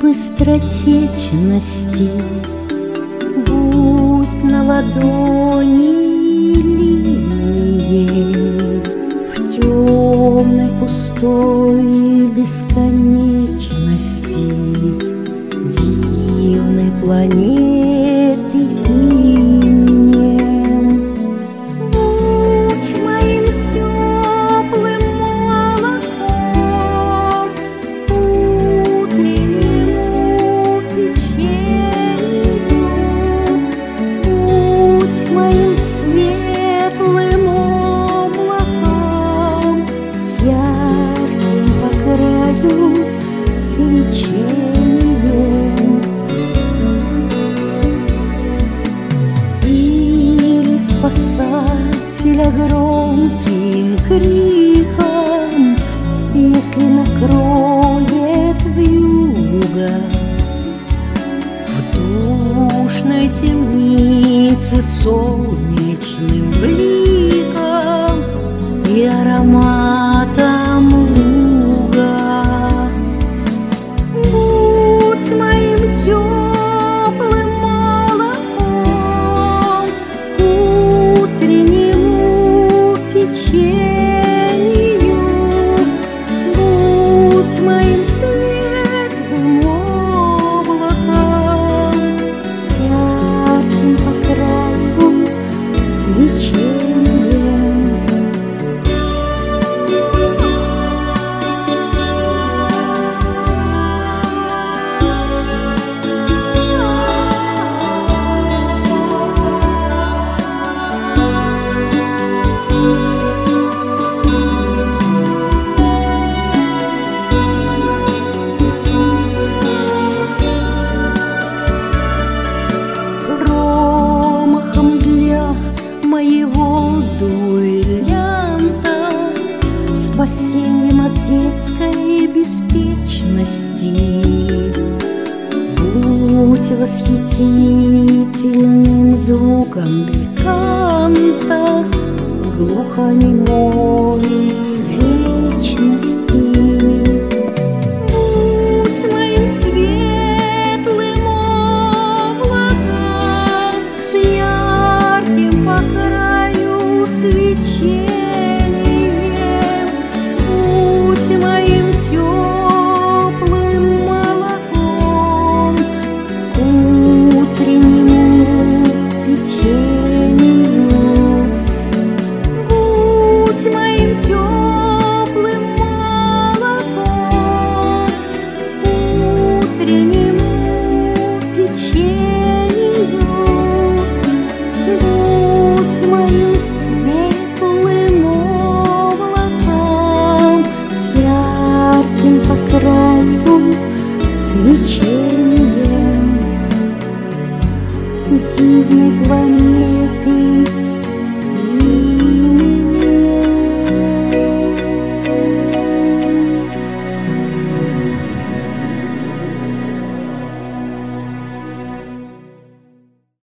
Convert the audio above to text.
быстротечности. Будь на ладони линией в темной пустой бесконечности дивной планеты именем. Будь моим теплым молоком к утреннему печенью. Будь моим светлым облаком с ярким по краю свечением. Или спасателя громким криком, если накроет вьюга в душной темнице солнечным бликом и ароматом луга. Будь моим теплым молоком к утреннему печенью. Будь моим светлым облаком с ярким по краю свечением. Промахом для моего дуэлянта, спасением от детской беспечности. Будь восхитительным звуком бельканта в глухонемой вечности. Будь моим светлым облаком с ярким по краю свечением. Будь моим теплым молоком к утреннему печенью. Будь моим теплым молоком к утреннему печенью. Будь моим светлым облаком с ярким по краю свечением дивной планеты